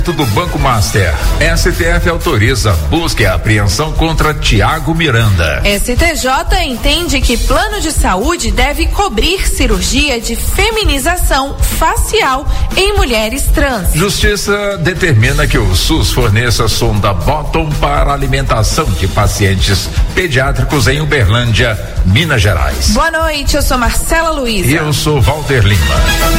Do Banco Master, STF autoriza busca e apreensão contra Tiago Miranda. STJ entende que plano de saúde deve cobrir cirurgia de feminização facial em mulheres trans. Justiça determina que o SUS forneça sonda Bottom para alimentação de pacientes pediátricos em Uberlândia, Minas Gerais. Boa noite, eu sou Marcela Luiza. E eu sou Walter Lima.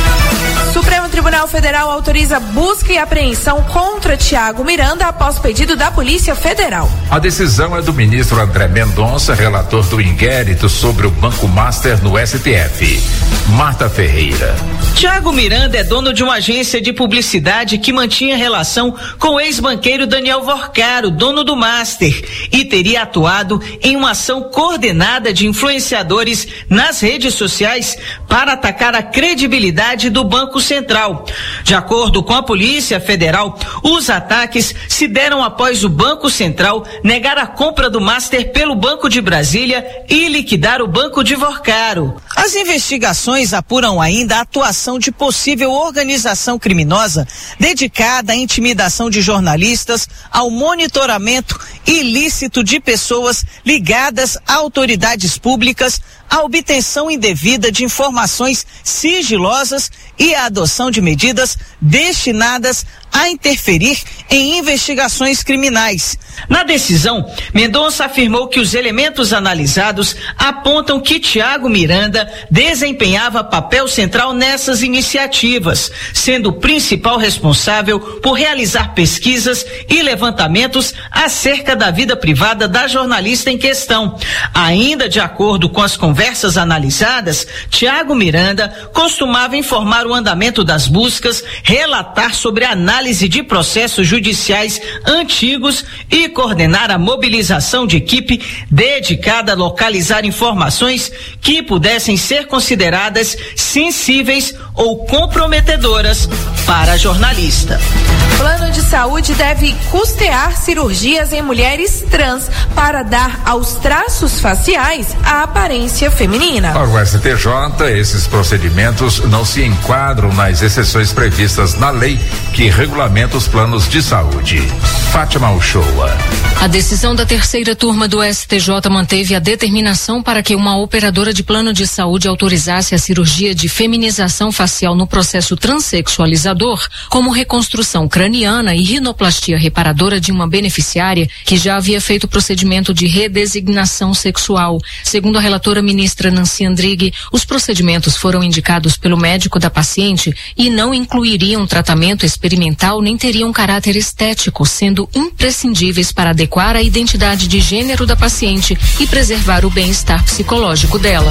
Supremo Tribunal Federal autoriza busca e apreensão contra Tiago Miranda após pedido da Polícia Federal. A decisão é do ministro André Mendonça, relator do inquérito sobre o Banco Master no STF. Marta Ferreira. Tiago Miranda é dono de uma agência de publicidade que mantinha relação com o ex-banqueiro Daniel Vorcaro, dono do Master, e teria atuado em uma ação coordenada de influenciadores nas redes sociais para atacar a credibilidade do Banco Central. De acordo com a Polícia Federal, os ataques se deram após o Banco Central negar a compra do Master pelo Banco de Brasília e liquidar o Banco de Vorcaro. As investigações apuram ainda a atuação de possível organização criminosa dedicada à intimidação de jornalistas, ao monitoramento ilícito de pessoas ligadas a autoridades públicas, a obtenção indevida de informações sigilosas e a adoção de medidas destinadas a interferir em investigações criminais. Na decisão, Mendonça afirmou que os elementos analisados apontam que Tiago Miranda desempenhava papel central nessas iniciativas, sendo o principal responsável por realizar pesquisas e levantamentos acerca da vida privada da jornalista em questão. Ainda de acordo com as conversas analisadas, Tiago Miranda costumava informar o andamento das buscas, relatar sobre a análise de processos judiciais antigos e coordenar a mobilização de equipe dedicada a localizar informações que pudessem ser consideradas sensíveis ou comprometedoras para a jornalista. Plano de saúde deve custear cirurgias em mulheres trans para dar aos traços faciais a aparência feminina. Para o STJ, esses procedimentos não se enquadram nas exceções previstas na lei que regulamenta os planos de saúde. Fátima Uchoa. A decisão da terceira turma do STJ manteve a determinação para que uma operadora de plano de saúde autorizasse a cirurgia de feminização facial no processo transexualizador, como reconstrução craniana e rinoplastia reparadora de uma beneficiária que já havia feito o procedimento de redesignação sexual. Segundo a relatora ministra Nancy Andrighi, os procedimentos foram indicados pelo médico da paciente e não incluiriam tratamento experimental nem teriam caráter estético, sendo imprescindíveis para adequar a identidade de gênero da paciente e preservar o bem-estar psicológico dela.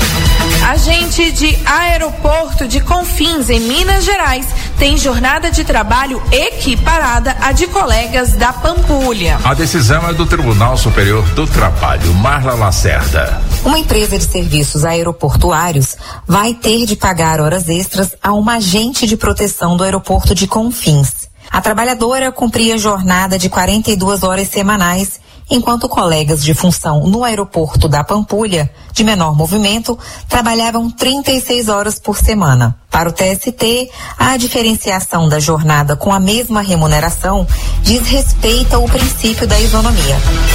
Agente de aeroporto de Confins, em Minas Gerais, tem jornada de trabalho equiparada à de colegas da Pampulha. A decisão é do Tribunal Superior do Trabalho. Marla Lacerda. Uma empresa de serviços aeroportuários vai ter de pagar horas extras a uma agente de proteção do aeroporto de Confins. A trabalhadora cumpria jornada de 42 horas semanais, enquanto colegas de função no aeroporto da Pampulha, de menor movimento, trabalhavam 36 horas por semana. Para o TST, a diferenciação da jornada com a mesma remuneração diz respeito ao princípio da isonomia.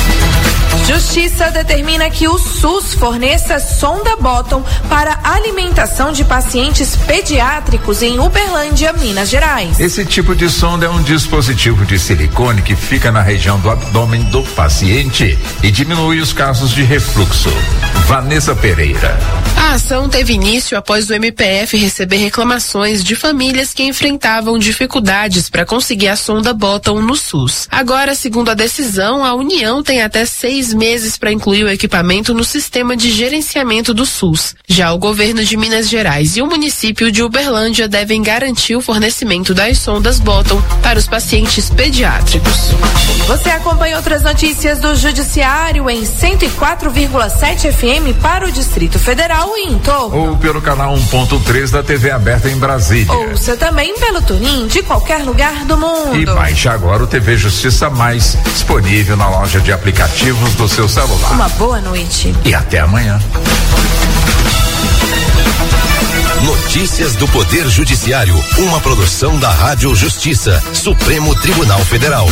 Justiça determina que o SUS forneça sonda Bottom para alimentação de pacientes pediátricos em Uberlândia, Minas Gerais. Esse tipo de sonda é um dispositivo de silicone que fica na região do abdômen do paciente e diminui os casos de refluxo. Vanessa Pereira. A ação teve início após o MPF receber reclamações de famílias que enfrentavam dificuldades para conseguir a sonda Bottom no SUS. Agora, segundo a decisão, a União tem até 6 meses para incluir o equipamento no sistema de gerenciamento do SUS. Já o governo de Minas Gerais e o município de Uberlândia devem garantir o fornecimento das sondas Bottom para os pacientes pediátricos. Você acompanha outras notícias do Judiciário em 104,7 FM para o Distrito Federal e em torno. Ou pelo canal 1.3 da TV aberta em Brasília. Ouça também pelo TuneIn de qualquer lugar do mundo. E baixe agora o TV Justiça Mais, disponível na loja de aplicativos do seu celular. Uma boa noite. E até amanhã. Notícias do Poder Judiciário, uma produção da Rádio Justiça, Supremo Tribunal Federal.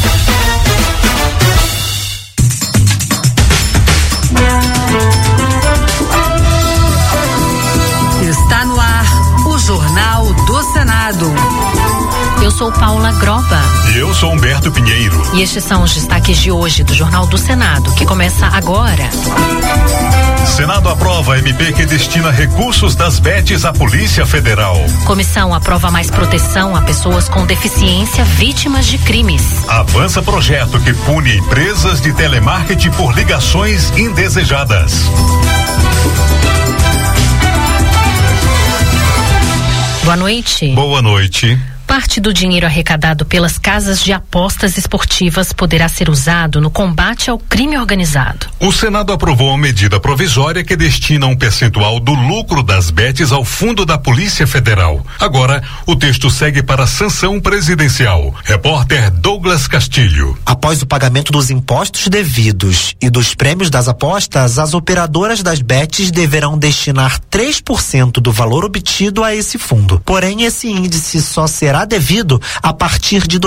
Está no ar o Jornal do Senado. Eu sou Paula Groba. E eu sou Humberto Pinheiro. E estes são os destaques de hoje do Jornal do Senado, que começa agora. Senado aprova MP que destina recursos das BETs à Polícia Federal. Comissão aprova mais proteção a pessoas com deficiência vítimas de crimes. Avança projeto que pune empresas de telemarketing por ligações indesejadas. Boa noite. Boa noite. Parte do dinheiro arrecadado pelas casas de apostas esportivas poderá ser usado no combate ao crime organizado. O Senado aprovou uma medida provisória que destina um percentual do lucro das BETs ao Fundo da Polícia Federal. Agora, o texto segue para a sanção presidencial. Repórter Douglas Castilho. Após o pagamento dos impostos devidos e dos prêmios das apostas, as operadoras das BETs deverão destinar 3% do valor obtido a esse fundo. Porém, esse índice só será devido a partir de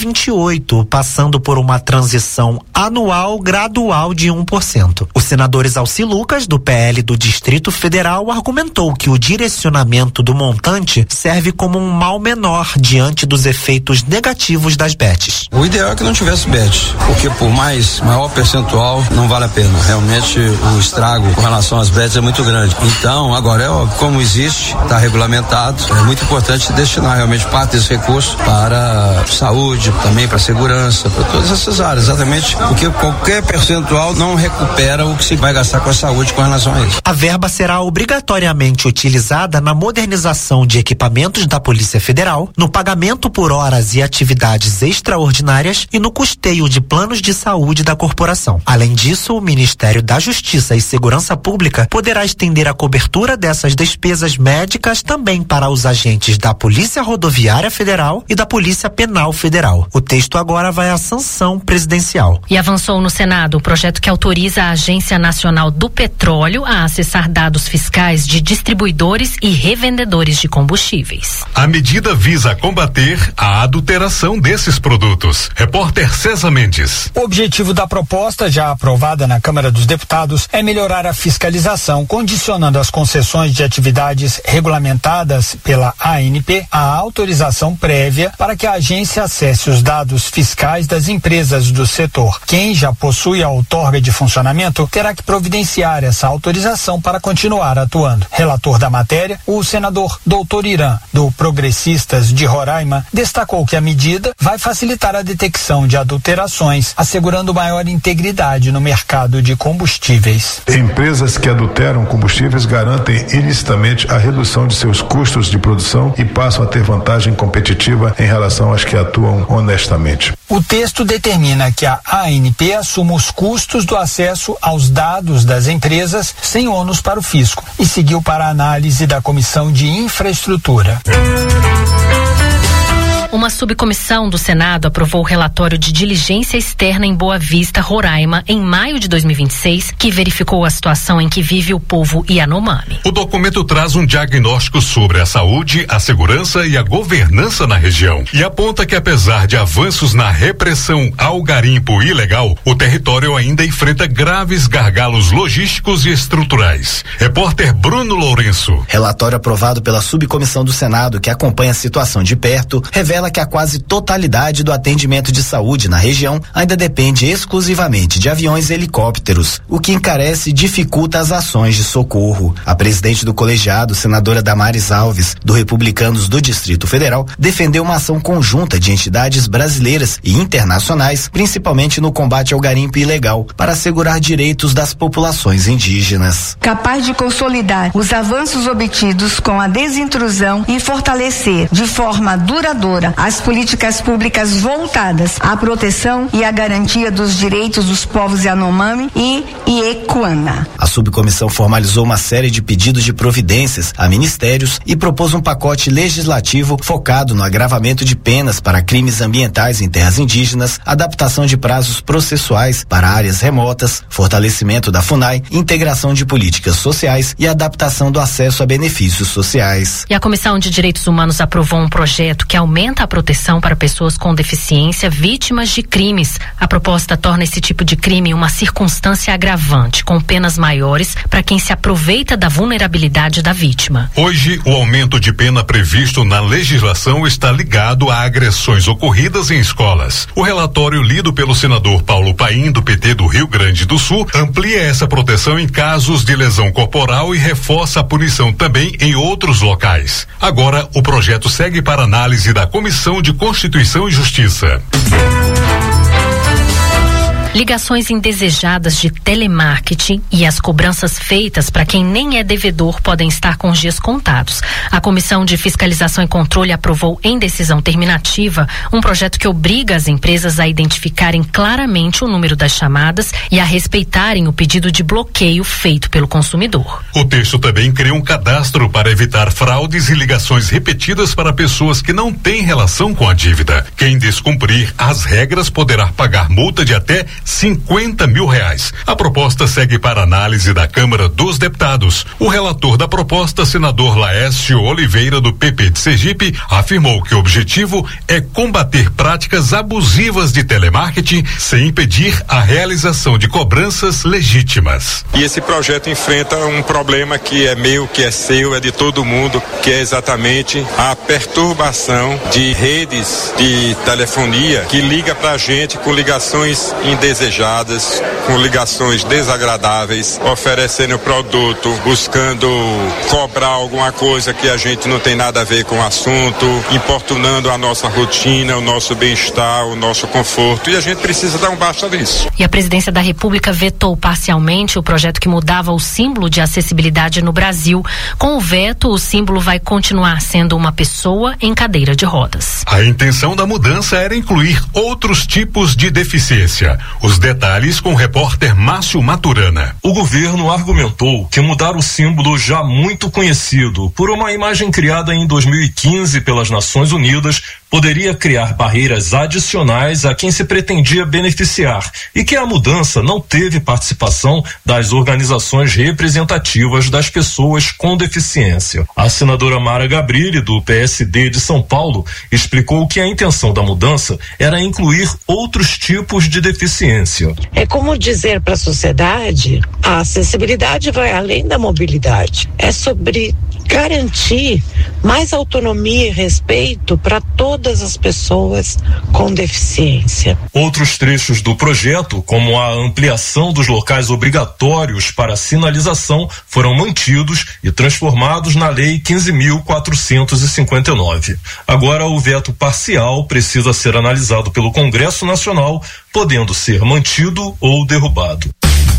2028, passando por uma transição anual gradual de 1%. O senador Exalci Lucas, do PL do Distrito Federal, argumentou que o direcionamento do montante serve como um mal menor diante dos efeitos negativos das BETs. O ideal é que não tivesse BET, porque por maior percentual não vale a pena. Realmente o estrago com relação às BETs é muito grande. Então, agora é óbvio, como existe, está regulamentado, é muito importante destinar realmente parte desse recurso para saúde, também para segurança, para todas essas áreas, exatamente porque qualquer percentual não recupera o que se vai gastar com a saúde com relação a isso. A verba será obrigatoriamente utilizada na modernização de equipamentos da Polícia Federal, no pagamento por horas e atividades extraordinárias e no custeio de planos de saúde da corporação. Além disso, o Ministério da Justiça e Segurança Pública poderá estender a cobertura dessas despesas médicas também para os agentes da Polícia Rodoviária Federal e da Polícia Penal Federal. O texto agora vai à sanção presidencial. E avançou no Senado o projeto que autoriza a Agência Nacional do Petróleo a acessar dados fiscais de distribuidores e revendedores de combustíveis. A medida visa combater a adulteração desses produtos. Repórter César Mendes. O objetivo da proposta, já aprovada na Câmara dos Deputados, é melhorar a fiscalização, condicionando as concessões de atividades regulamentadas pela ANP à autorização prévia para que a agência acesse os dados fiscais das empresas do setor. Quem já possui a outorga de funcionamento terá que providenciar essa autorização para continuar atuando. Relator da matéria, o senador Dr. Irã, do Progressistas de Roraima, destacou que a medida vai facilitar a detecção de adulterações, assegurando maior integridade no mercado de combustíveis. Empresas que adulteram combustíveis garantem ilicitamente a redução de seus custos de produção e passam a ter vantagem competitiva em relação às que atuam honestamente. O texto determina que a ANP assuma os custos do acesso aos dados das empresas sem ônus para o fisco e seguiu para a análise da Comissão de Infraestrutura. Uma subcomissão do Senado aprovou o relatório de diligência externa em Boa Vista, Roraima, em maio de 2026, que verificou a situação em que vive o povo Yanomami. O documento traz um diagnóstico sobre a saúde, a segurança e a governança na região e aponta que, apesar de avanços na repressão ao garimpo ilegal, o território ainda enfrenta graves gargalos logísticos e estruturais. Repórter Bruno Lourenço. Relatório aprovado pela subcomissão do Senado, que acompanha a situação de perto, revela que a quase totalidade do atendimento de saúde na região ainda depende exclusivamente de aviões e helicópteros, o que encarece e dificulta as ações de socorro. A presidente do colegiado, senadora Damares Alves, do Republicanos do Distrito Federal, defendeu uma ação conjunta de entidades brasileiras e internacionais, principalmente no combate ao garimpo ilegal, para assegurar direitos das populações indígenas. Capaz de consolidar os avanços obtidos com a desintrusão e fortalecer de forma duradoura urgência as políticas públicas voltadas à proteção e à garantia dos direitos dos povos Yanomami e Iekuana. A subcomissão formalizou uma série de pedidos de providências a ministérios e propôs um pacote legislativo focado no agravamento de penas para crimes ambientais em terras indígenas, adaptação de prazos processuais para áreas remotas, fortalecimento da FUNAI, integração de políticas sociais e adaptação do acesso a benefícios sociais. E a Comissão de Direitos Humanos aprovou um projeto que aumenta a proteção para pessoas com deficiência vítimas de crimes. A proposta torna esse tipo de crime uma circunstância agravante, com penas maiores para quem se aproveita da vulnerabilidade da vítima. Hoje, o aumento de pena previsto na legislação está ligado a agressões ocorridas em escolas. O relatório lido pelo senador Paulo Paim, do PT do Rio Grande do Sul, amplia essa proteção em casos de lesão corporal e reforça a punição também em outros locais. Agora, o projeto segue para análise da Comissão de Constituição e Justiça. Ligações indesejadas de telemarketing e as cobranças feitas para quem nem é devedor podem estar com os dias contados. A Comissão de Fiscalização e Controle aprovou em decisão terminativa um projeto que obriga as empresas a identificarem claramente o número das chamadas e a respeitarem o pedido de bloqueio feito pelo consumidor. O texto também cria um cadastro para evitar fraudes e ligações repetidas para pessoas que não têm relação com a dívida. Quem descumprir as regras poderá pagar multa de até R$50 mil. A proposta segue para análise da Câmara dos Deputados. O relator da proposta, senador Laércio Oliveira, do PP de Sergipe, afirmou que o objetivo é combater práticas abusivas de telemarketing sem impedir a realização de cobranças legítimas. E esse projeto enfrenta um problema que é meu, que é seu, é de todo mundo, que é exatamente a perturbação de redes de telefonia que liga pra gente com ligações indesejadas, com ligações desagradáveis, oferecendo produto, buscando cobrar alguma coisa que a gente não tem nada a ver com o assunto, importunando a nossa rotina, o nosso bem-estar, o nosso conforto, e a gente precisa dar um basta nisso. E a Presidência da República vetou parcialmente o projeto que mudava o símbolo de acessibilidade no Brasil. Com o veto, o símbolo vai continuar sendo uma pessoa em cadeira de rodas. A intenção da mudança era incluir outros tipos de deficiência. Os detalhes com o repórter Márcio Maturana. O governo argumentou que mudar o símbolo já muito conhecido por uma imagem criada em 2015 pelas Nações Unidas poderia criar barreiras adicionais a quem se pretendia beneficiar e que a mudança não teve participação das organizações representativas das pessoas com deficiência. A senadora Mara Gabrilli, do PSD de São Paulo, explicou que a intenção da mudança era incluir outros tipos de deficiência. É como dizer para a sociedade, a acessibilidade vai além da mobilidade. É sobre garantir mais autonomia e respeito para todas as pessoas com deficiência. Outros trechos do projeto, como a ampliação dos locais obrigatórios para sinalização, foram mantidos e transformados na Lei 15.459. Agora, o veto parcial precisa ser analisado pelo Congresso Nacional, podendo ser mantido ou derrubado.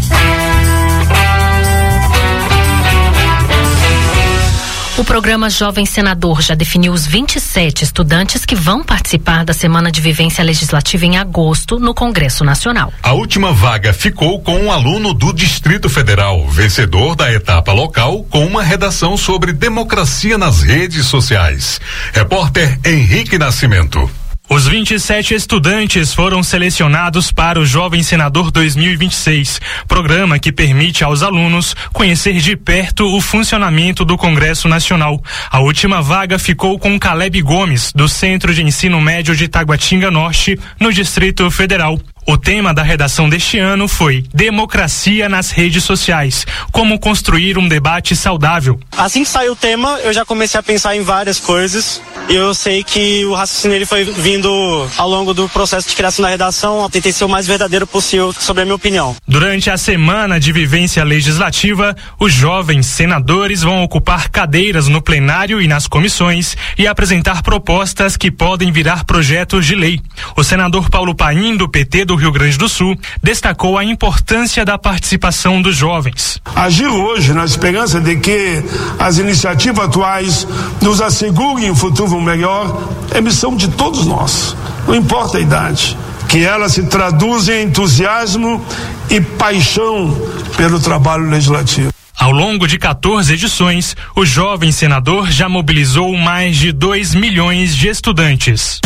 O programa Jovem Senador já definiu os 27 estudantes que vão participar da Semana de Vivência Legislativa em agosto no Congresso Nacional. A última vaga ficou com um aluno do Distrito Federal, vencedor da etapa local, com uma redação sobre democracia nas redes sociais. Repórter Henrique Nascimento. Os 27 estudantes foram selecionados para o Jovem Senador 2026, programa que permite aos alunos conhecer de perto o funcionamento do Congresso Nacional. A última vaga ficou com Caleb Gomes, do Centro de Ensino Médio de Taguatinga Norte, no Distrito Federal. O tema da redação deste ano foi Democracia nas redes sociais, como construir um debate saudável. Assim que saiu o tema, eu já comecei a pensar em várias coisas. Eu sei que o raciocínio ele foi vindo ao longo do processo de criação da redação. Eu tentei ser o mais verdadeiro possível sobre a minha opinião. Durante a Semana de Vivência Legislativa, os jovens senadores vão ocupar cadeiras no plenário e nas comissões e apresentar propostas que podem virar projetos de lei. O senador Paulo Paim, do PT do Rio Grande do Sul, destacou a importância da participação dos jovens. Agir hoje na esperança de que as iniciativas atuais nos assegurem um futuro melhor é missão de todos nós, não importa a idade. Que ela se traduz em entusiasmo e paixão pelo trabalho legislativo. Ao longo de 14 edições, o jovem senador já mobilizou mais de 2 milhões de estudantes.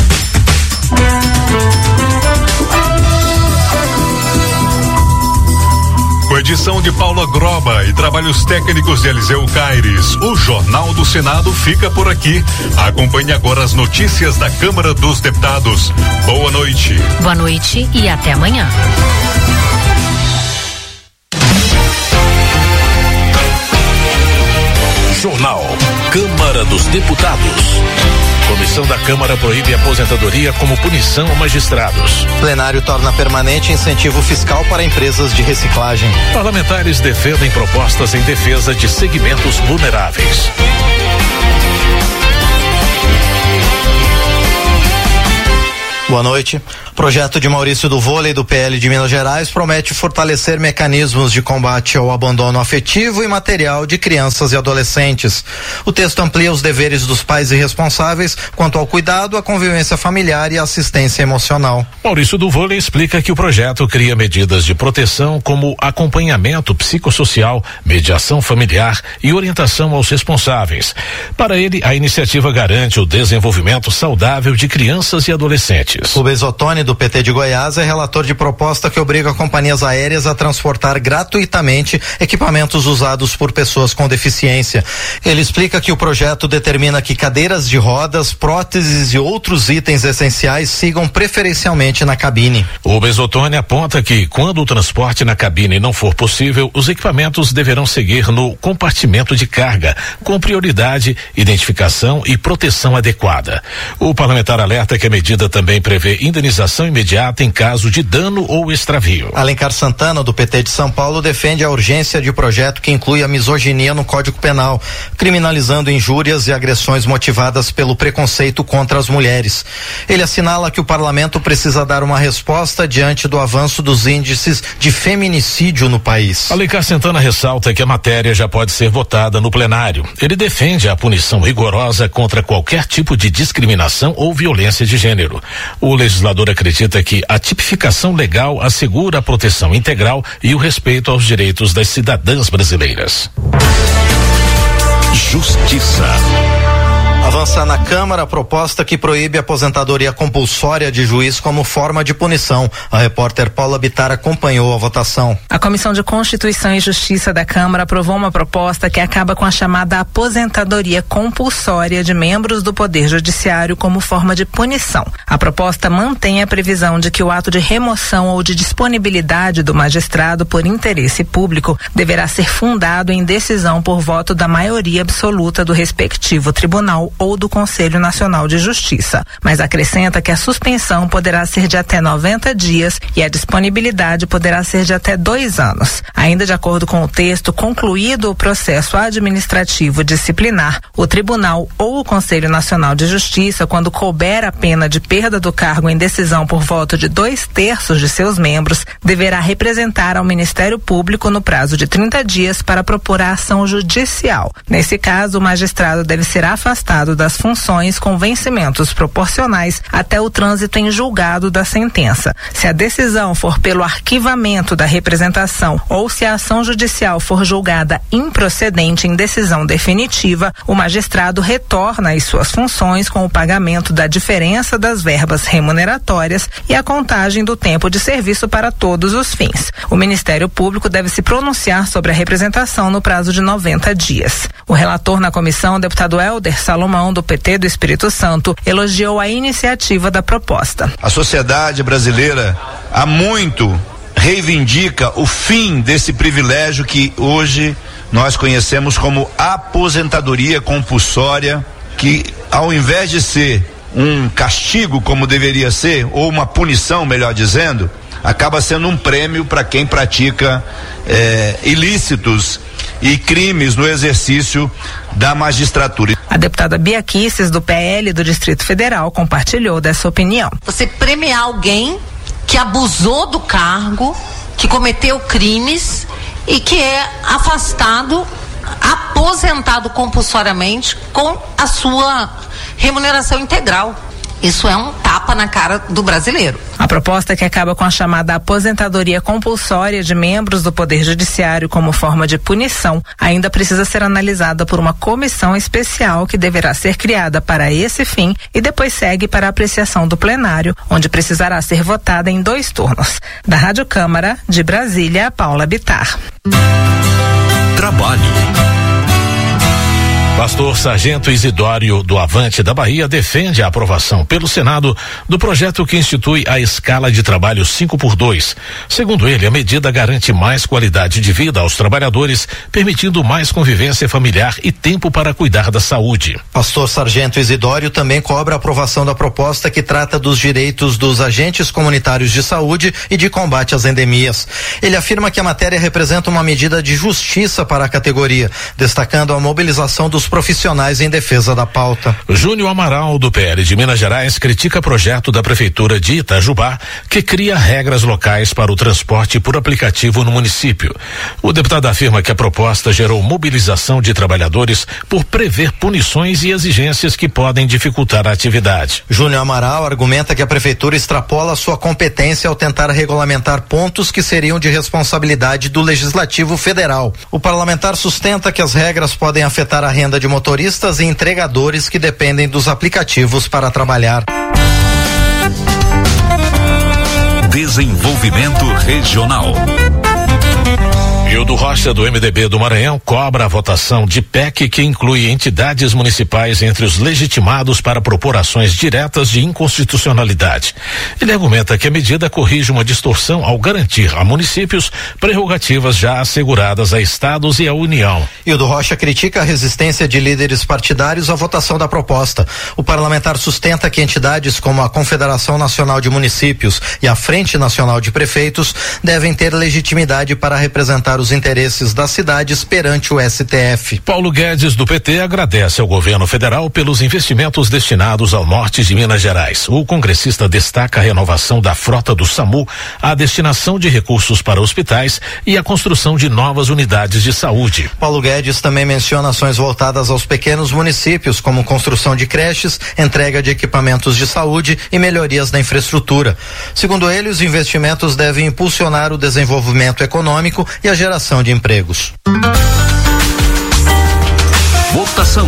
Com edição de Paula Groba e trabalhos técnicos de Eliseu Caires, o Jornal do Senado fica por aqui. Acompanhe agora as notícias da Câmara dos Deputados. Boa noite. Boa noite e até amanhã. Jornal Câmara dos Deputados. Comissão da Câmara proíbe aposentadoria como punição a magistrados. Plenário torna permanente incentivo fiscal para empresas de reciclagem. Parlamentares defendem propostas em defesa de segmentos vulneráveis. Boa noite. Projeto de Maurício do Vôlei do PL de Minas Gerais promete fortalecer mecanismos de combate ao abandono afetivo e material de crianças e adolescentes. O texto amplia os deveres dos pais e responsáveis quanto ao cuidado, à convivência familiar e assistência emocional. Maurício do Vôlei explica que o projeto cria medidas de proteção como acompanhamento psicossocial, mediação familiar e orientação aos responsáveis. Para ele, a iniciativa garante o desenvolvimento saudável de crianças e adolescentes. O Bezotone do PT de Goiás é relator de proposta que obriga companhias aéreas a transportar gratuitamente equipamentos usados por pessoas com deficiência. Ele explica que o projeto determina que cadeiras de rodas, próteses e outros itens essenciais sigam preferencialmente na cabine. O Bezotone aponta que, quando o transporte na cabine não for possível, os equipamentos deverão seguir no compartimento de carga, com prioridade, identificação e proteção adequada. O parlamentar alerta que a medida também prevê indenização imediata em caso de dano ou extravio. Alencar Santana, do PT de São Paulo, defende a urgência de projeto que inclui a misoginia no Código Penal, criminalizando injúrias e agressões motivadas pelo preconceito contra as mulheres. Ele assinala que o parlamento precisa dar uma resposta diante do avanço dos índices de feminicídio no país. Alencar Santana ressalta que a matéria já pode ser votada no plenário. Ele defende a punição rigorosa contra qualquer tipo de discriminação ou violência de gênero. O legislador acredita que a tipificação legal assegura a proteção integral e o respeito aos direitos das cidadãs brasileiras. Justiça. Avança na Câmara a proposta que proíbe a aposentadoria compulsória de juiz como forma de punição. A repórter Paula Bittar acompanhou a votação. A Comissão de Constituição e Justiça da Câmara aprovou uma proposta que acaba com a chamada aposentadoria compulsória de membros do Poder Judiciário como forma de punição. A proposta mantém a previsão de que o ato de remoção ou de disponibilidade do magistrado por interesse público deverá ser fundado em decisão por voto da maioria absoluta do respectivo tribunal ou do Conselho Nacional de Justiça, mas acrescenta que a suspensão poderá ser de até 90 dias e a disponibilidade poderá ser de até 2 anos. Ainda de acordo com o texto, concluído o processo administrativo disciplinar, o Tribunal ou o Conselho Nacional de Justiça, quando couber a pena de perda do cargo em decisão por voto de 2/3 de seus membros, deverá representar ao Ministério Público no prazo de 30 dias para propor a ação judicial. Nesse caso, o magistrado deve ser afastado das funções com vencimentos proporcionais até o trânsito em julgado da sentença. Se a decisão for pelo arquivamento da representação ou se a ação judicial for julgada improcedente em decisão definitiva, o magistrado retorna às suas funções com o pagamento da diferença das verbas remuneratórias e a contagem do tempo de serviço para todos os fins. O Ministério Público deve se pronunciar sobre a representação no prazo de 90 dias. O relator na comissão, o deputado Helder Salomão, do PT do Espírito Santo, elogiou a iniciativa da proposta. A sociedade brasileira há muito reivindica o fim desse privilégio que hoje nós conhecemos como aposentadoria compulsória, que ao invés de ser um castigo como deveria ser, ou uma punição, melhor dizendo, acaba sendo um prêmio para quem pratica ilícitos e crimes no exercício da magistratura. A deputada Bia Kicis, do PL do Distrito Federal, compartilhou dessa opinião. Você premiar alguém que abusou do cargo, que cometeu crimes e que é afastado, aposentado compulsoriamente com a sua remuneração integral. Isso é um tapa na cara do brasileiro. A proposta, que acaba com a chamada aposentadoria compulsória de membros do Poder Judiciário como forma de punição, ainda precisa ser analisada por uma comissão especial que deverá ser criada para esse fim e depois segue para a apreciação do plenário, onde precisará ser votada em 2 turnos. Da Rádio Câmara, de Brasília, Paula Bittar. Trabalho. Pastor Sargento Isidório do Avante da Bahia defende a aprovação pelo Senado do projeto que institui a escala de trabalho 5x2. Segundo ele, a medida garante mais qualidade de vida aos trabalhadores, permitindo mais convivência familiar e tempo para cuidar da saúde. Pastor Sargento Isidório também cobra a aprovação da proposta que trata dos direitos dos agentes comunitários de saúde e de combate às endemias. Ele afirma que a matéria representa uma medida de justiça para a categoria, destacando a mobilização dos profissionais em defesa da pauta. Júnior Amaral, do PL de Minas Gerais, critica projeto da Prefeitura de Itajubá que cria regras locais para o transporte por aplicativo no município. O deputado afirma que a proposta gerou mobilização de trabalhadores por prever punições e exigências que podem dificultar a atividade. Júnior Amaral argumenta que a Prefeitura extrapola sua competência ao tentar regulamentar pontos que seriam de responsabilidade do Legislativo Federal. O parlamentar sustenta que as regras podem afetar a renda de motoristas e entregadores que dependem dos aplicativos para trabalhar. Desenvolvimento regional. Hildo Rocha, do MDB do Maranhão, cobra a votação de PEC que inclui entidades municipais entre os legitimados para propor ações diretas de inconstitucionalidade. Ele argumenta que a medida corrige uma distorção ao garantir a municípios prerrogativas já asseguradas a estados e à União. Hildo Rocha critica a resistência de líderes partidários à votação da proposta. O parlamentar sustenta que entidades como a Confederação Nacional de Municípios e a Frente Nacional de Prefeitos devem ter legitimidade para representar os interesses das cidades perante o STF. Paulo Guedes, do PT, agradece ao governo federal pelos investimentos destinados ao norte de Minas Gerais. O congressista destaca a renovação da frota do SAMU, a destinação de recursos para hospitais e a construção de novas unidades de saúde. Paulo Guedes também menciona ações voltadas aos pequenos municípios, como construção de creches, entrega de equipamentos de saúde e melhorias na infraestrutura. Segundo ele, os investimentos devem impulsionar o desenvolvimento econômico e a geração de empregos. Votação.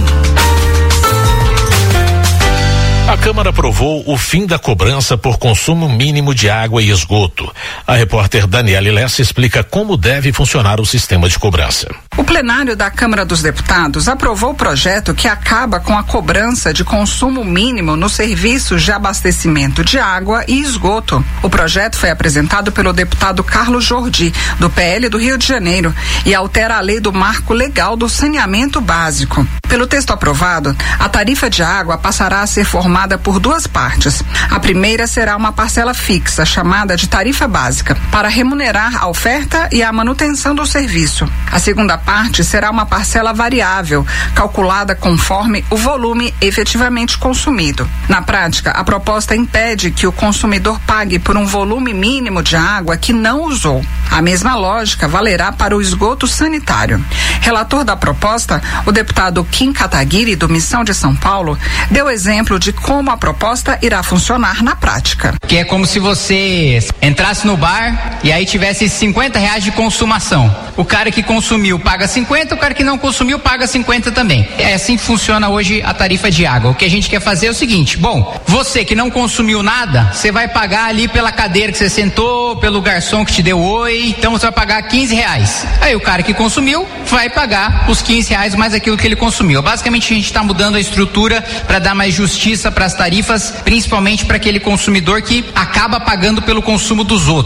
A Câmara aprovou o fim da cobrança por consumo mínimo de água e esgoto. A repórter Daniela Lessa explica como deve funcionar o sistema de cobrança. O plenário da Câmara dos Deputados aprovou o projeto que acaba com a cobrança de consumo mínimo nos serviços de abastecimento de água e esgoto. O projeto foi apresentado pelo deputado Carlos Jordi, do PL do Rio de Janeiro, e altera a lei do marco legal do saneamento básico. Pelo texto aprovado, a tarifa de água passará a ser formada por 2 partes. A primeira será uma parcela fixa, chamada de tarifa básica, para remunerar a oferta e a manutenção do serviço. A segunda parte será uma parcela variável, calculada conforme o volume efetivamente consumido. Na prática, a proposta impede que o consumidor pague por um volume mínimo de água que não usou. A mesma lógica valerá para o esgoto sanitário. Relator da proposta, o deputado Kim Kataguiri, do Missão de São Paulo, deu exemplo de como a proposta irá funcionar na prática. Que é como se você entrasse no bar e aí tivesse R$50 de consumação. O cara que consumiu paga 50, o cara que não consumiu paga 50 também. É assim que funciona hoje a tarifa de água. O que a gente quer fazer é o seguinte: bom, você que não consumiu nada, você vai pagar ali pela cadeira que você sentou, pelo garçom que te deu oi, então você vai pagar R$15. Aí o cara que consumiu vai pagar os R$15 mais aquilo que ele consumiu. Basicamente a gente está mudando a estrutura para dar mais justiça para as tarifas, principalmente para aquele consumidor que acaba pagando pelo consumo dos outros.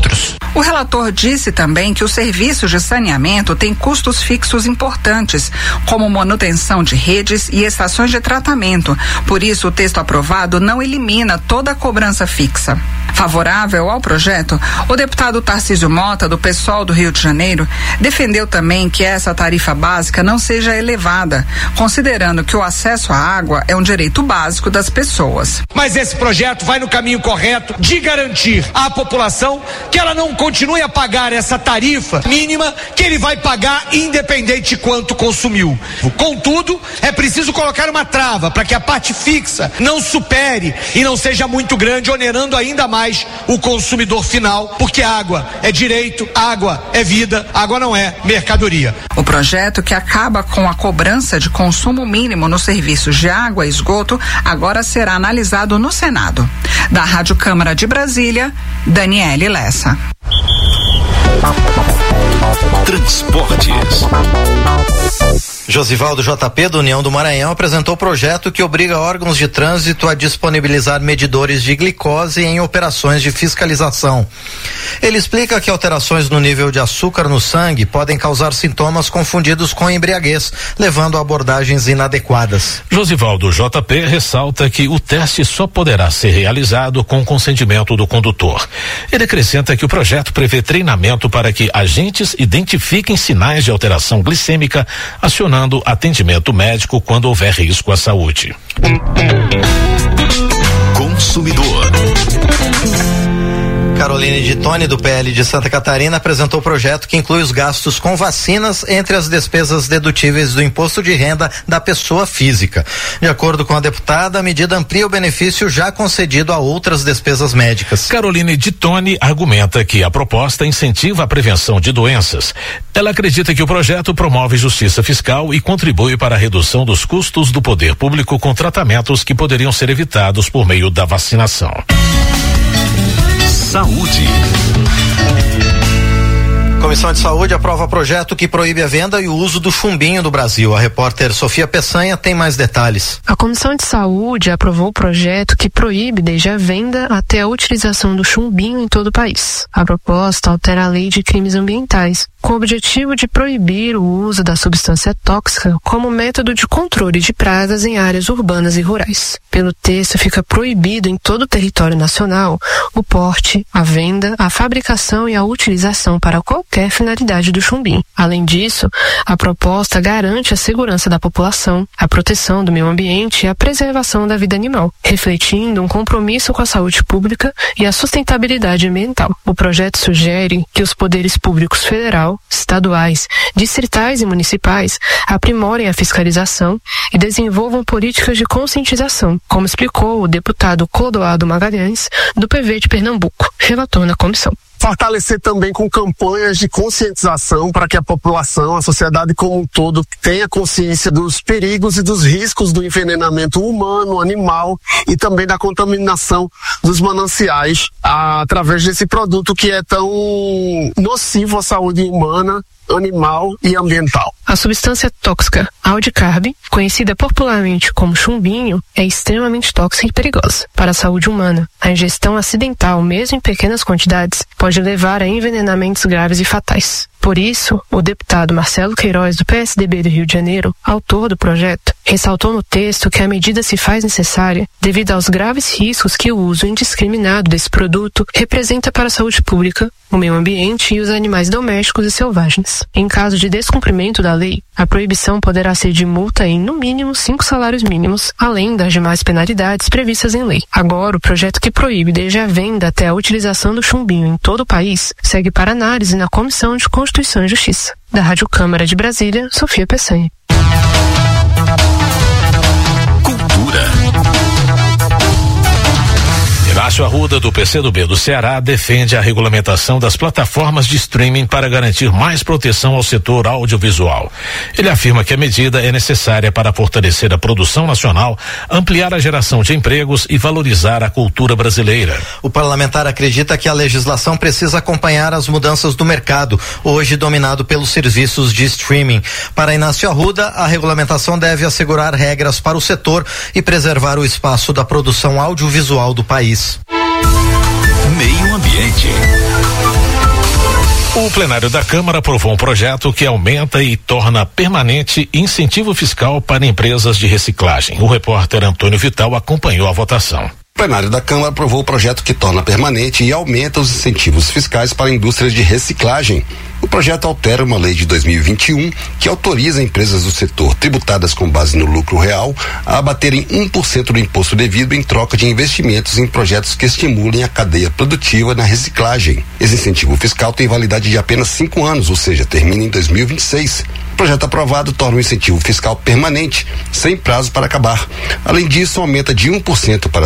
O relator disse também que os serviços de saneamento têm custos fixos importantes, como manutenção de redes e estações de tratamento. Por isso, o texto aprovado não elimina toda a cobrança fixa. Favorável ao projeto, o deputado Tarcísio Mota, do PSOL do Rio de Janeiro, defendeu também que essa tarifa básica não seja elevada, considerando que o acesso à água é um direito básico das pessoas. Mas esse projeto vai no caminho correto de garantir à população que ela não continue a pagar essa tarifa mínima que ele vai pagar independente de quanto consumiu. Contudo, é preciso colocar uma trava para que a parte fixa não supere e não seja muito grande, onerando ainda mais o consumidor final, porque água é direito, água é vida, água não é mercadoria. O projeto, que acaba com a cobrança de consumo mínimo nos serviços de água e esgoto, agora será analisado no Senado. Da Rádio Câmara de Brasília, Daniele Lessa. Transportes. Josivaldo JP, do União do Maranhão, apresentou o projeto que obriga órgãos de trânsito a disponibilizar medidores de glicose em operações de fiscalização. Ele explica que alterações no nível de açúcar no sangue podem causar sintomas confundidos com embriaguez, levando a abordagens inadequadas. Josivaldo JP ressalta que o teste só poderá ser realizado com consentimento do condutor. Ele acrescenta que o projeto prevê treinamento para que agentes identifiquem sinais de alteração glicêmica, acionando atendimento médico quando houver risco à saúde. Consumidor. Caroline de Tone, do PL de Santa Catarina, apresentou o projeto que inclui os gastos com vacinas entre as despesas dedutíveis do imposto de renda da pessoa física. De acordo com a deputada, a medida amplia o benefício já concedido a outras despesas médicas. Caroline de Tone argumenta que a proposta incentiva a prevenção de doenças. Ela acredita que o projeto promove justiça fiscal e contribui para a redução dos custos do poder público com tratamentos que poderiam ser evitados por meio da vacinação. Saúde. Comissão de Saúde aprova projeto que proíbe a venda e o uso do chumbinho do Brasil. A repórter Sofia Peçanha tem mais detalhes. A Comissão de Saúde aprovou o projeto que proíbe desde a venda até a utilização do chumbinho em todo o país. A proposta altera a Lei de Crimes Ambientais, com o objetivo de proibir o uso da substância tóxica como método de controle de pragas em áreas urbanas e rurais. Pelo texto, fica proibido em todo o território nacional o porte, a venda, a fabricação e a utilização para qualquer finalidade do chumbinho. Além disso, a proposta garante a segurança da população, a proteção do meio ambiente e a preservação da vida animal, refletindo um compromisso com a saúde pública e a sustentabilidade ambiental. O projeto sugere que os poderes públicos federal, estaduais, distritais e municipais aprimorem a fiscalização e desenvolvam políticas de conscientização, como explicou o deputado Clodoaldo Magalhães, do PV de Pernambuco, relator na comissão. Fortalecer também com campanhas de conscientização para que a população, a sociedade como um todo, tenha consciência dos perigos e dos riscos do envenenamento humano, animal e também da contaminação dos mananciais através desse produto que é tão nocivo à saúde humana, animal e ambiental. A substância tóxica Aldicarb, conhecida popularmente como chumbinho, é extremamente tóxica e perigosa para a saúde humana. A ingestão acidental, mesmo em pequenas quantidades, pode levar a envenenamentos graves e fatais. Por isso, o deputado Marcelo Queiroz, do PSDB do Rio de Janeiro, autor do projeto, ressaltou no texto que a medida se faz necessária devido aos graves riscos que o uso indiscriminado desse produto representa para a saúde pública, o meio ambiente e os animais domésticos e selvagens. Em caso de descumprimento da lei, a proibição poderá ser de multa em, no mínimo, 5 salários mínimos, além das demais penalidades previstas em lei. Agora, o projeto que proíbe desde a venda até a utilização do chumbinho em todo o país segue para análise na Comissão de Constituição e Justiça. Da Rádio Câmara de Brasília, Sofia Peçanha. Cultura. Inácio Arruda, do PCdoB do Ceará, defende a regulamentação das plataformas de streaming para garantir mais proteção ao setor audiovisual. Ele afirma que a medida é necessária para fortalecer a produção nacional, ampliar a geração de empregos e valorizar a cultura brasileira. O parlamentar acredita que a legislação precisa acompanhar as mudanças do mercado, hoje dominado pelos serviços de streaming. Para Inácio Arruda, a regulamentação deve assegurar regras para o setor e preservar o espaço da produção audiovisual do país. Meio Ambiente. O plenário da Câmara aprovou um projeto que aumenta e torna permanente incentivo fiscal para empresas de reciclagem. O repórter Antônio Vital acompanhou a votação. O plenário da Câmara aprovou o projeto que torna permanente e aumenta os incentivos fiscais para a indústria de reciclagem. O projeto altera uma lei de 2021 que autoriza empresas do setor tributadas com base no lucro real a abaterem 1% do imposto devido em troca de investimentos em projetos que estimulem a cadeia produtiva na reciclagem. Esse incentivo fiscal tem validade de apenas 5 anos, ou seja, termina em 2026. O projeto aprovado torna o incentivo fiscal permanente, sem prazo para acabar. Além disso, aumenta de 1% para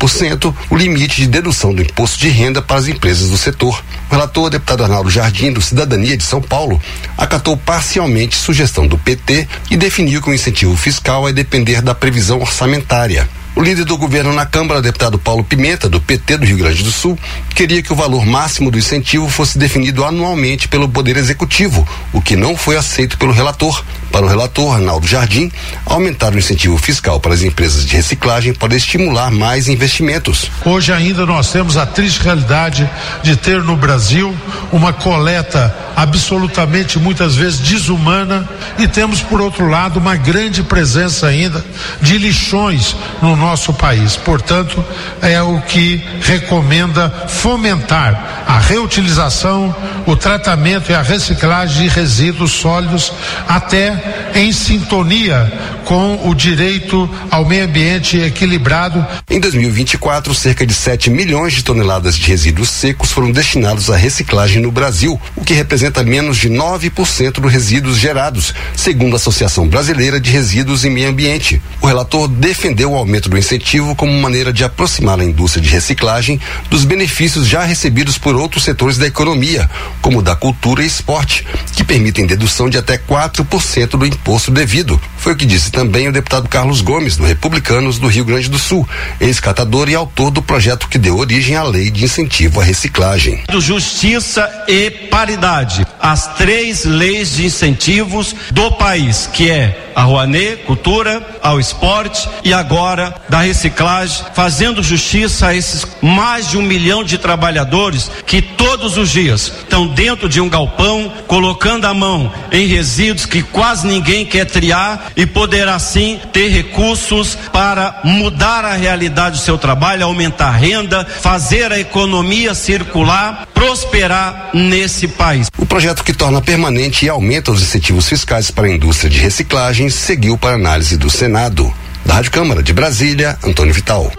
5% o limite de dedução do imposto de renda para as empresas do setor. O relator, deputado Arnaldo Jardim, do Cidadania de São Paulo, acatou parcialmente sugestão do PT e definiu que o incentivo fiscal vai depender da previsão orçamentária. O líder do governo na Câmara, deputado Paulo Pimenta, do PT do Rio Grande do Sul, queria que o valor máximo do incentivo fosse definido anualmente pelo Poder Executivo, o que não foi aceito pelo relator. Para o relator, Arnaldo Jardim, aumentar o incentivo fiscal para as empresas de reciclagem pode estimular mais investimentos. Hoje ainda nós temos a triste realidade de ter no Brasil uma coleta absolutamente, muitas vezes, desumana, e temos, por outro lado, uma grande presença ainda de lixões no nosso país. Portanto, é o que recomenda fomentar a reutilização, o tratamento e a reciclagem de resíduos sólidos, até em sintonia com o direito ao meio ambiente equilibrado. Em 2024, cerca de 7 milhões de toneladas de resíduos secos foram destinados à reciclagem no Brasil, o que representa menos de 9% dos resíduos gerados, segundo a Associação Brasileira de Resíduos e Meio Ambiente. O relator defendeu o aumento do incentivo como maneira de aproximar a indústria de reciclagem dos benefícios já recebidos por outros setores da economia, como da cultura e esporte, que permitem dedução de até 4% do imposto devido. Foi o que disse também o deputado Carlos Gomes, do Republicanos do Rio Grande do Sul, ex-catador e autor do projeto que deu origem à lei de incentivo à reciclagem. Justiça e paridade, as 3 leis de incentivos do país, que é a Rouanet, cultura, ao esporte e agora da reciclagem, fazendo justiça a esses mais de 1 milhão de trabalhadores que todos os dias estão dentro de um galpão, colocando a mão em resíduos que quase ninguém quer triar e poder assim ter recursos para mudar a realidade do seu trabalho, aumentar a renda, fazer a economia circular, prosperar nesse país. O projeto que torna permanente e aumenta os incentivos fiscais para a indústria de reciclagem seguiu para análise do Senado. Da Rádio Câmara de Brasília, Antônio Vital.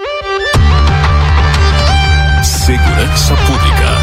Segurança Pública.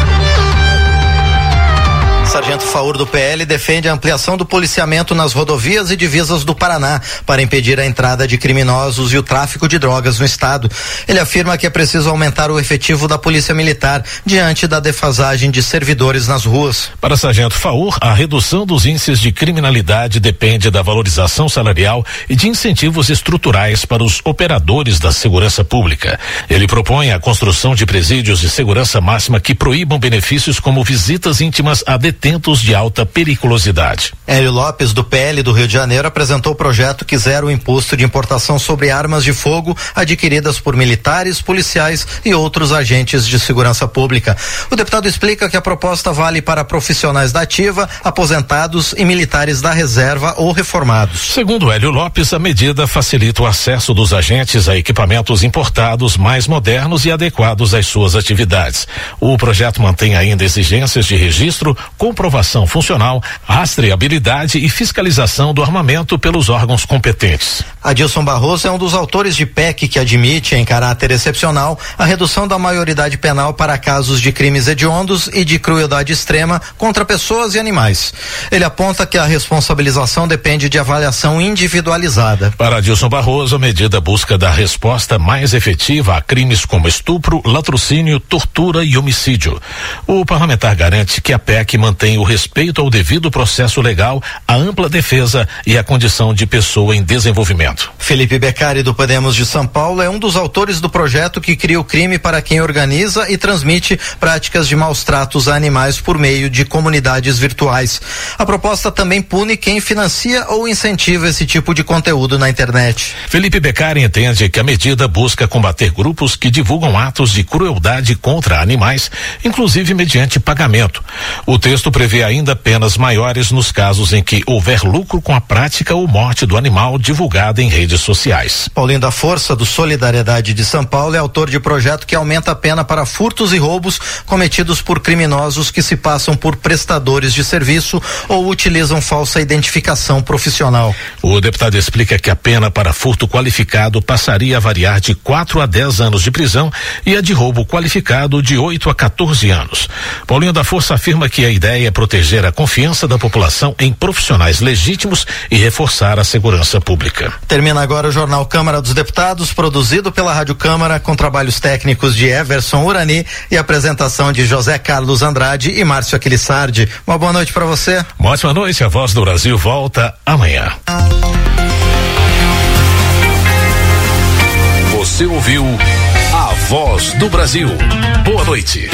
Sargento Faur do PL defende a ampliação do policiamento nas rodovias e divisas do Paraná para impedir a entrada de criminosos e o tráfico de drogas no estado. Ele afirma que é preciso aumentar o efetivo da Polícia Militar diante da defasagem de servidores nas ruas. Para Sargento Faur, a redução dos índices de criminalidade depende da valorização salarial e de incentivos estruturais para os operadores da segurança pública. Ele propõe a construção de presídios de segurança máxima que proíbam benefícios como visitas íntimas a detentos de alta periculosidade. Hélio Lopes, do PL do Rio de Janeiro, apresentou o projeto que zera o imposto de importação sobre armas de fogo adquiridas por militares, policiais e outros agentes de segurança pública. O deputado explica que a proposta vale para profissionais da ativa, aposentados e militares da reserva ou reformados. Segundo Hélio Lopes, a medida facilita o acesso dos agentes a equipamentos importados mais modernos e adequados às suas atividades. O projeto mantém ainda exigências de registro, comprovação funcional, rastreabilidade e fiscalização do armamento pelos órgãos competentes. Adilson Barroso é um dos autores de PEC que admite, em caráter excepcional, a redução da maioridade penal para casos de crimes hediondos e de crueldade extrema contra pessoas e animais. Ele aponta que a responsabilização depende de avaliação individualizada. Para Adilson Barroso, a medida busca dar resposta mais efetiva a crimes como estupro, latrocínio, tortura e homicídio. O parlamentar garante que a PEC mantém o respeito ao devido processo legal, a ampla defesa e a condição de pessoa em desenvolvimento. Felipe Beccari, do Podemos de São Paulo, é um dos autores do projeto que cria o crime para quem organiza e transmite práticas de maus tratos a animais por meio de comunidades virtuais. A proposta também pune quem financia ou incentiva esse tipo de conteúdo na internet. Felipe Beccari entende que a medida busca combater grupos que divulgam atos de crueldade contra animais, inclusive mediante pagamento. O texto prevê ainda penas maiores nos casos em que houver lucro com a prática ou morte do animal divulgada em redes sociais. Paulinho da Força, do Solidariedade de São Paulo, é autor de projeto que aumenta a pena para furtos e roubos cometidos por criminosos que se passam por prestadores de serviço ou utilizam falsa identificação profissional. O deputado explica que a pena para furto qualificado passaria a variar de 4 a 10 anos de prisão e a de roubo qualificado de 8 a 14 anos. Paulinho da Força afirma que a ideia é proteger a confiança da população em profissionais legítimos e reforçar a segurança pública. Termina agora o Jornal Câmara dos Deputados, produzido pela Rádio Câmara, com trabalhos técnicos de Everson Urani e apresentação de José Carlos Andrade e Márcio Aquilissardi. Uma boa noite para você. Uma ótima noite. A Voz do Brasil volta amanhã. Você ouviu A Voz do Brasil. Boa noite.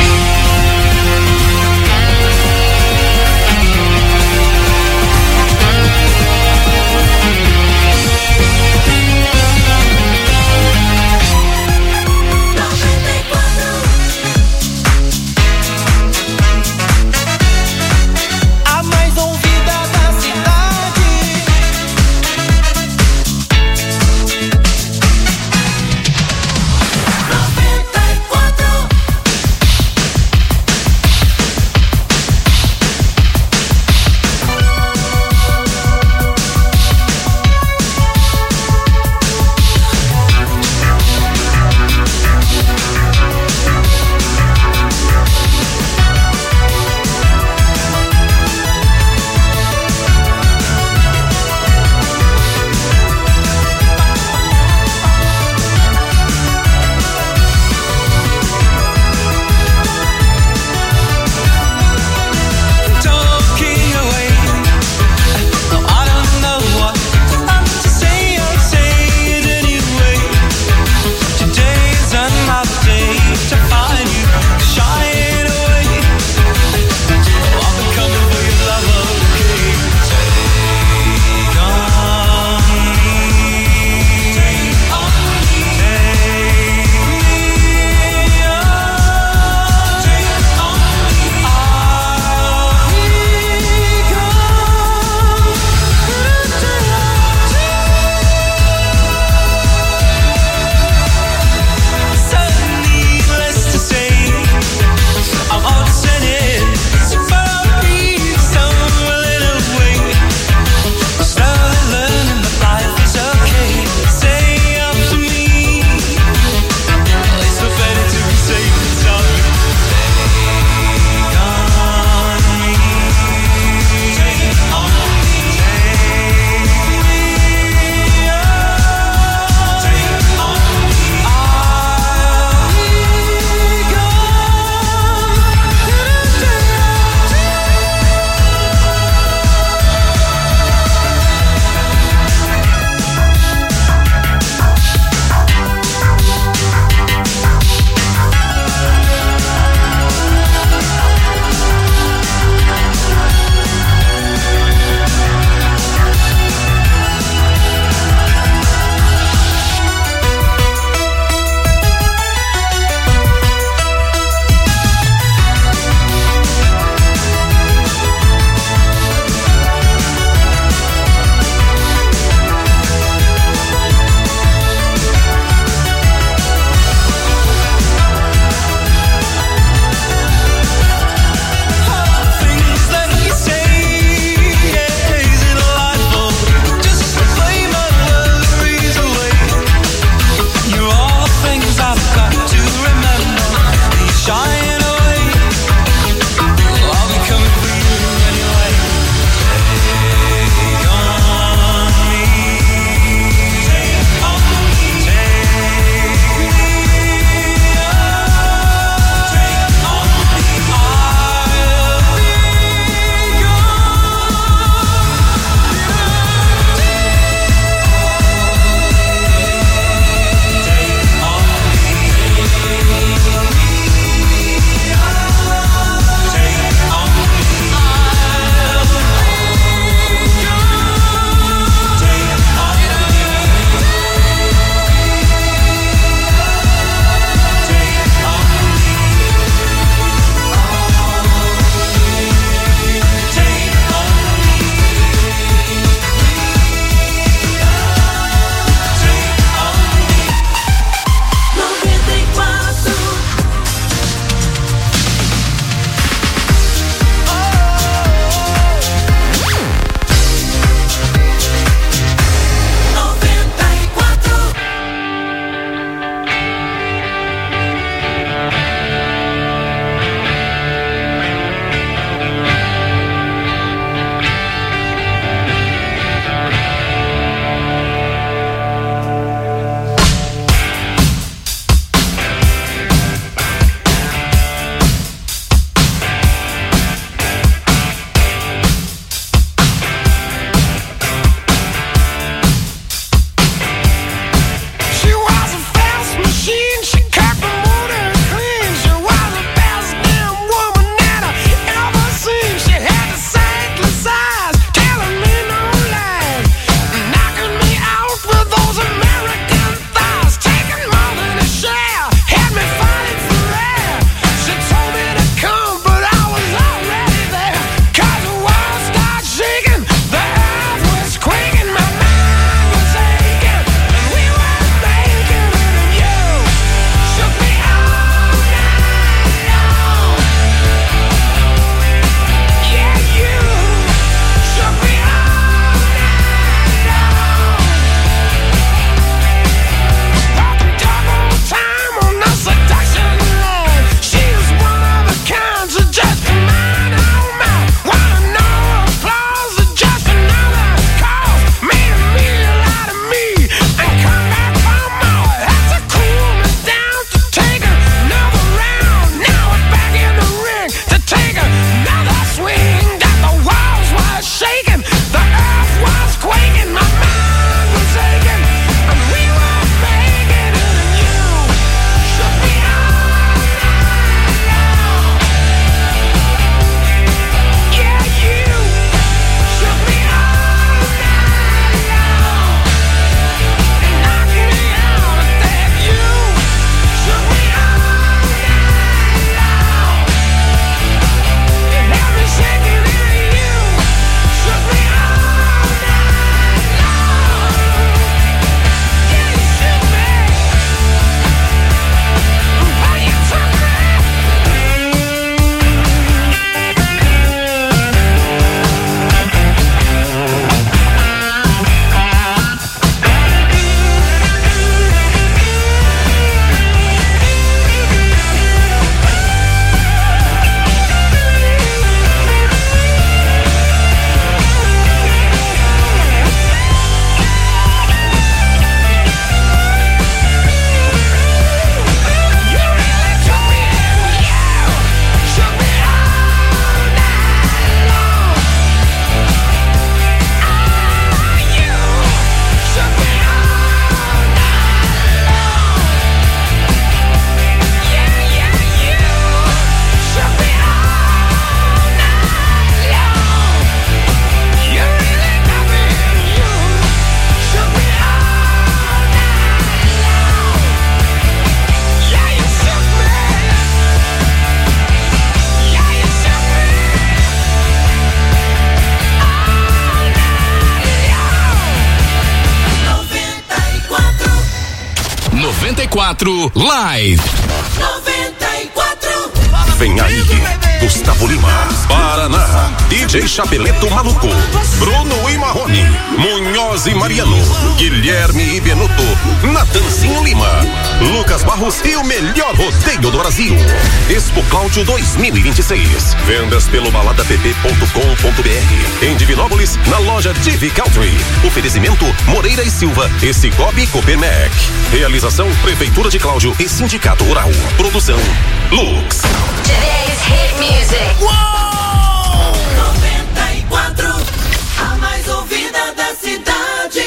94 Live. 94. Vem aí, Gustavo Lima, Paraná, DJ Chapeleto Maluco, Bruno e Marrone, Munhoz e Mariano, Guilherme e Benuto, Natanzinho Lima, Lucas Barros e o melhor rodeio do Brasil. Expo Cláudio 2026. Vendas pelo baladapp.com.br. Em Divinópolis, na loja Divi Country. Oferecimento Moreira e Silva e Cicobi Copermec. Realização Prefeitura de Cláudio e Sindicato Rural. Produção Lux. Today's hit music. Uou! 94, a mais ouvida da cidade.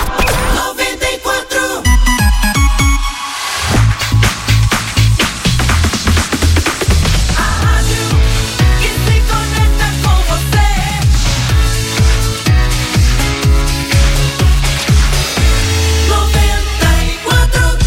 94. A rádio que se conecta com você. 94.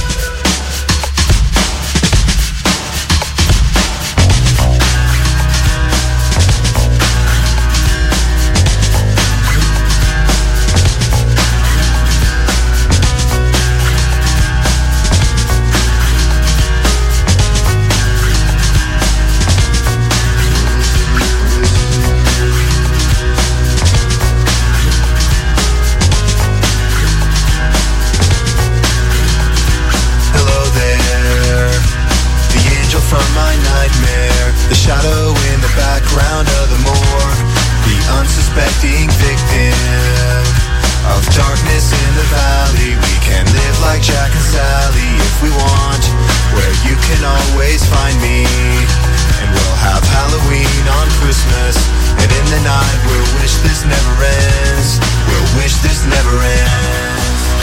From my nightmare, the shadow in the background of the morgue, the unsuspecting victim of darkness in the valley. We can live like Jack and Sally if we want, where you can always find me. And we'll have Halloween on Christmas, and in the night we'll wish this never ends. We'll wish this never ends.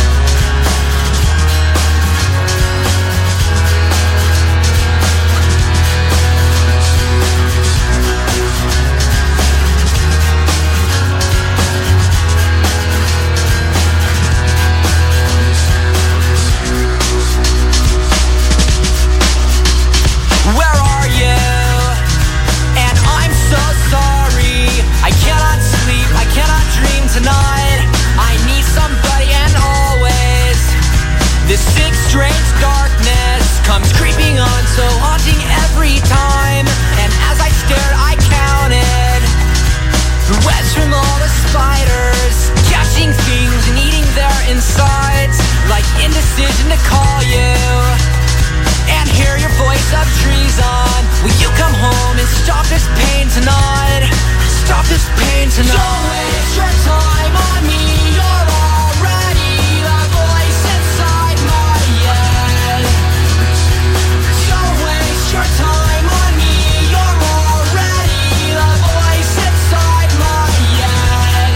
Tonight, I need somebody and always. This sick, strange darkness comes creeping on, so haunting every time. And as I stared, I counted the webs from all the spiders, catching things and eating their insides, like indecision to call you and hear your voice of treason. Will you come home and stop this pain tonight? Stop this pain tonight. Don't waste your time on me. You're already the voice inside my head. Don't waste your time on me. You're already the voice inside my head.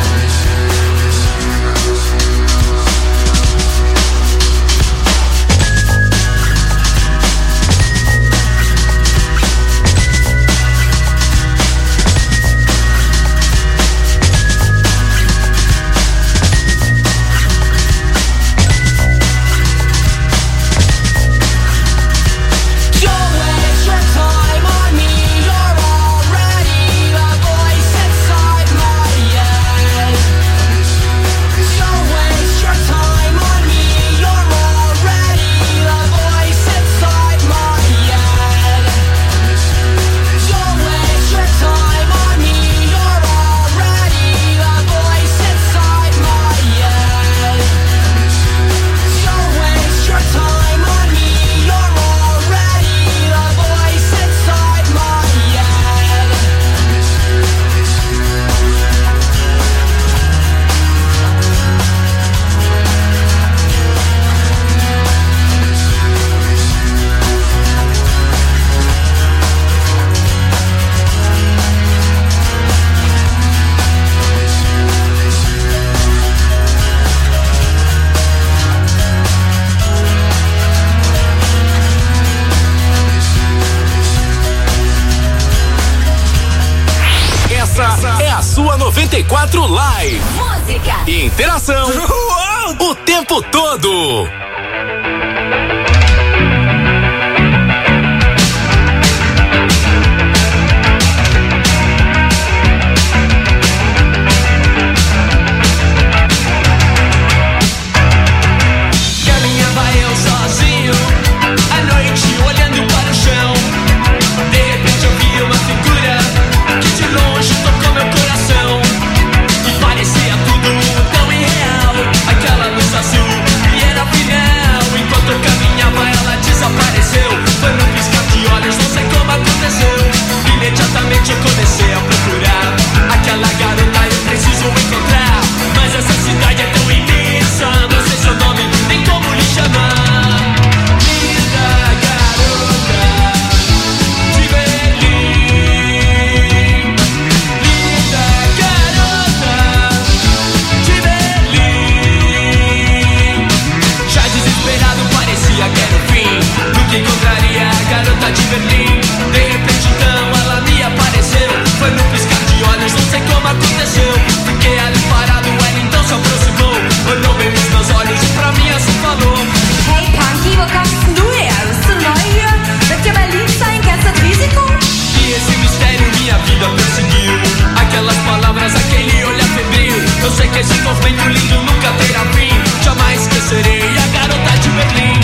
É a sua 94 Live. Música. Interação. O tempo todo. Caminhava eu sozinho repente eu comecei a procurar aquela garota, eu preciso encontrar. Mas essa cidade é tão imensa, não sei seu nome, nem como lhe chamar. Linda garota de Berlim, linda garota de Berlim. Já desesperado parecia que era o fim, nunca encontraria a garota de Berlim. De repente então ela me apareceu, foi no piscar de olhos, não sei como aconteceu. Fiquei ali parado, ela então se aproximou, olhou bem nos meus olhos e pra mim assim falou: Hey Punky, wo kommst denn du her? Bist du neu hier? Wird dir Berlin sein? Kennst du das Risiko? E esse mistério minha vida perseguiu, aquelas palavras, aquele olhar febril. Eu sei que esse movimento lindo nunca terá fim, jamais esquecerei a garota de Berlim.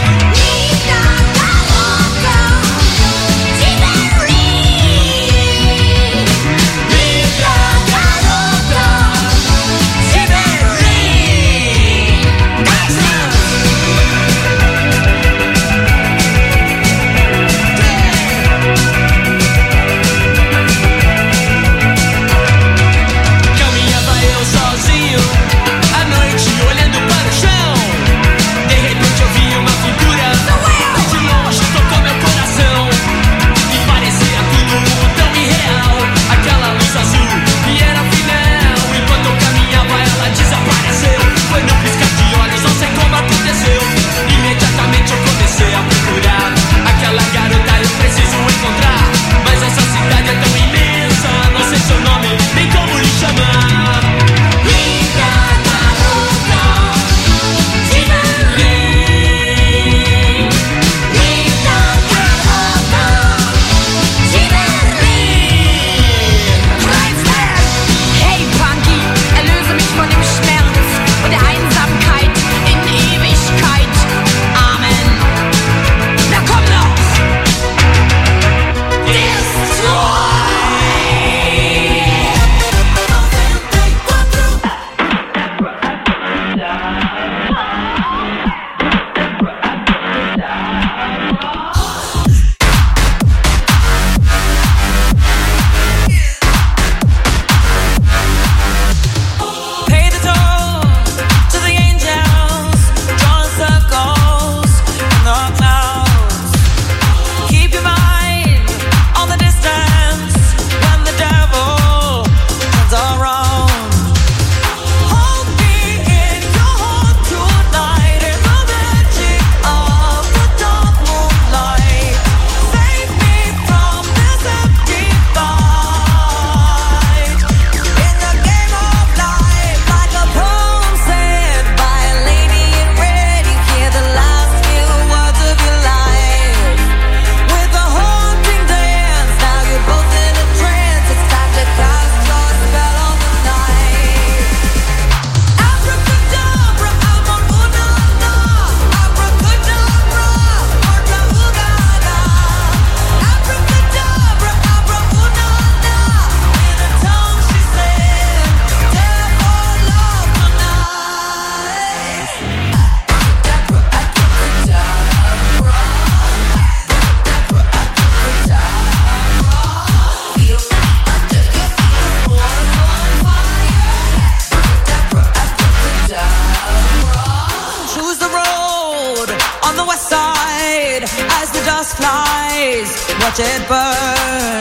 Watch it burn.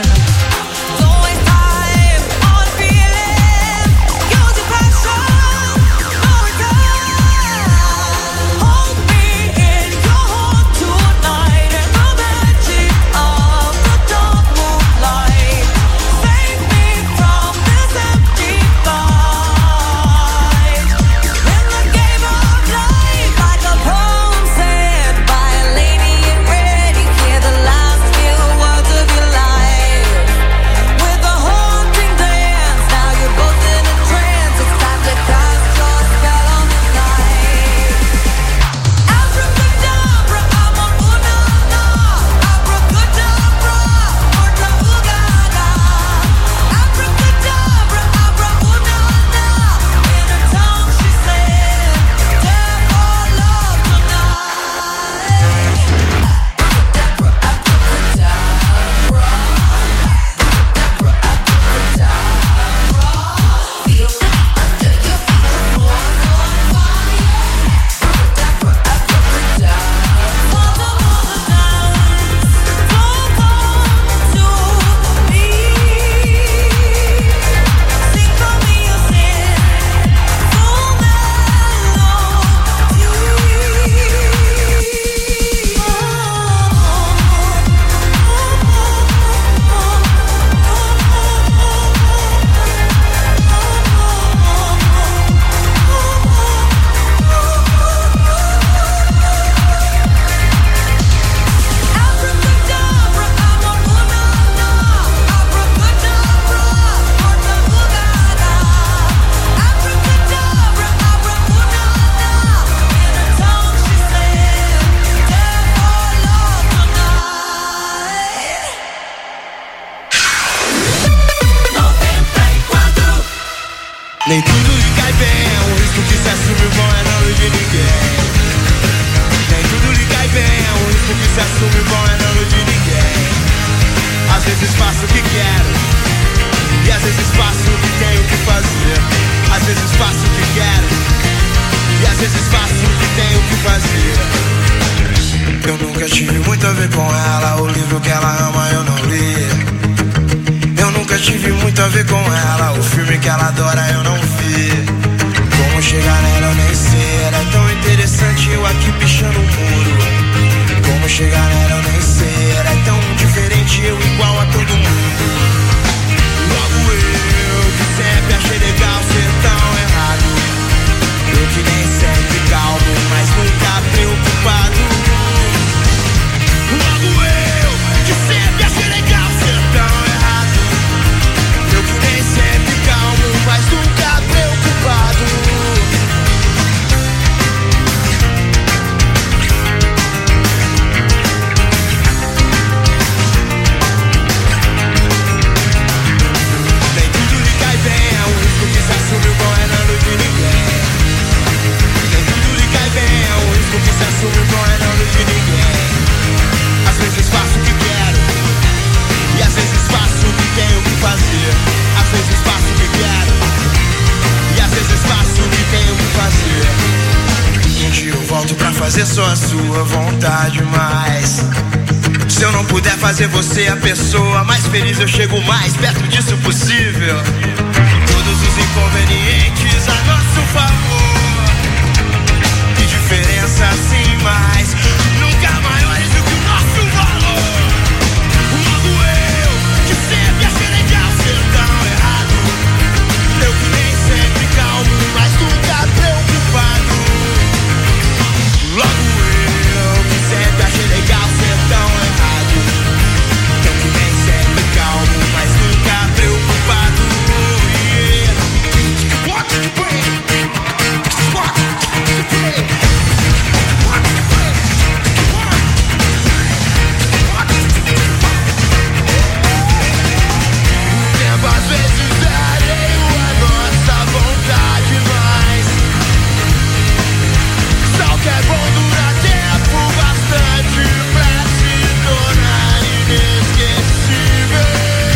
Life Nem tudo lhe cai bem, é um risco que se assume, bom é não iludir ninguém. Nem tudo lhe cai bem, é um risco que se assume, bom é não iludir ninguém. Às vezes faço o que quero, e às vezes faço o que tenho que fazer. Às vezes faço o que quero, e às vezes faço o que tenho que fazer. Eu nunca tive muito a ver com ela, o livro que ela ama eu não li. Eu nunca tive muito a ver com ela, o filme que ela adora eu não vi. Como chegar nela eu nem sei, era tão interessante eu aqui pichando o muro. Como chegar nela eu nem sei, era tão diferente eu igual a todo mundo. Logo eu que sempre achei legal ser tão errado. Eu que nem sempre calmo, mas nunca preocupado. Logo eu que sempre achei legal ser tão errado. Eu que nem sempre calmo, mas nunca preocupado. Nem tudo lhe cai bem, é um risco que se assume, o bom é não iludir ninguém. Nem tudo lhe cai bem, é um risco que se assume, o bom é não iludir ninguém. Às vezes faço o que quero, e às vezes faço o que tenho que fazer. Às vezes faço o que quero, e às vezes faço o que tenho que fazer. Um dia eu volto pra fazer só a sua vontade, mas se eu não puder fazer você a pessoa mais feliz, eu chego mais perto disso possível. Todos os inconvenientes a nosso favor. Que diferença assim, mas nunca maiores do que o nosso valor. Logo eu, que sempre achei legal ser tão errado. Eu que nem sempre calmo, mas nunca preocupado. Logo eu, que sempre achei legal ser tão errado. Eu que nem sempre calmo, mas nunca preocupado. Yeah. What to bring? What to bring? Às vezes alheio a nossa vontade, mas só que é bom durar tempo bastante pra se tornar inesquecível.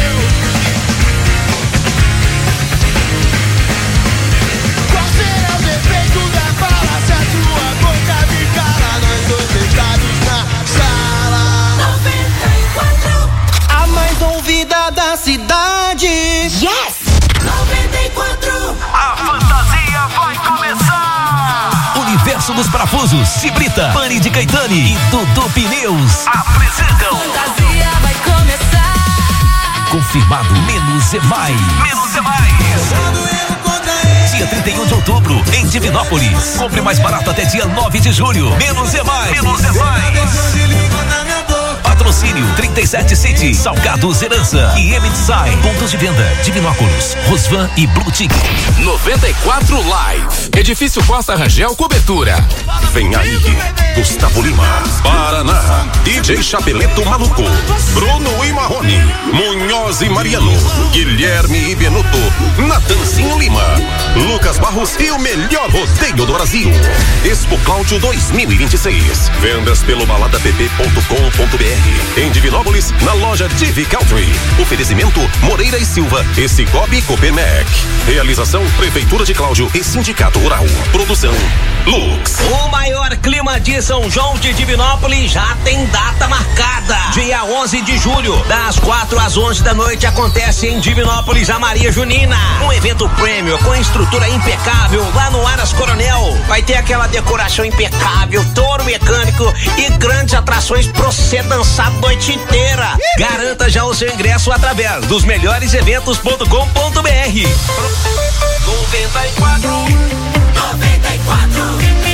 Qual será o defeito da fala se a tua boca me cala? Nós dois deitados na sala 94, a mais ouvida da cidade. Yes! 94. A fantasia vai começar. Universo dos Parafusos, Cibrita, Pani de Caetani e Dudu Pneus apresentam. Fantasia vai começar. Confirmado, menos é mais. Menos é mais. Dia 31 de outubro, em Divinópolis. Compre mais barato até dia 9 de julho. Menos é mais. Menos é mais. Patrocínio 37 City, Salgados Herança e M-Design. Pontos de venda: Divinópolis, Rosvan e Blue Ticket. 94 Live. Edifício Costa Rangel Cobertura. Vem aí, Gustavo Lima, Paraná, DJ Chapeleto Maluco, Bruno e Marrone, Munhoz e Mariano, Guilherme e Benuto, Natanzinho Lima, Lucas Barros e o melhor rodeio do Brasil. Expo Cláudio 2026. Vendas pelo baladapp.com.br. Em Divinópolis, na loja Divi Country. Oferecimento Moreira e Silva e Cicobi Copermec. Realização Prefeitura de Cláudio e Sindicato Rural. Produção Lux. O maior clima de São João de Divinópolis já tem data marcada. Dia 11 de julho, das 4 às 11 da noite, acontece em Divinópolis a Maria Junina. Um evento prêmio com estrutura impecável lá no Aras Coronel. Vai ter aquela decoração impecável, touro mecânico e grandes atrações pra você dançar a noite inteira. Garanta já o seu ingresso através dos melhoreseventos.com.br. 94.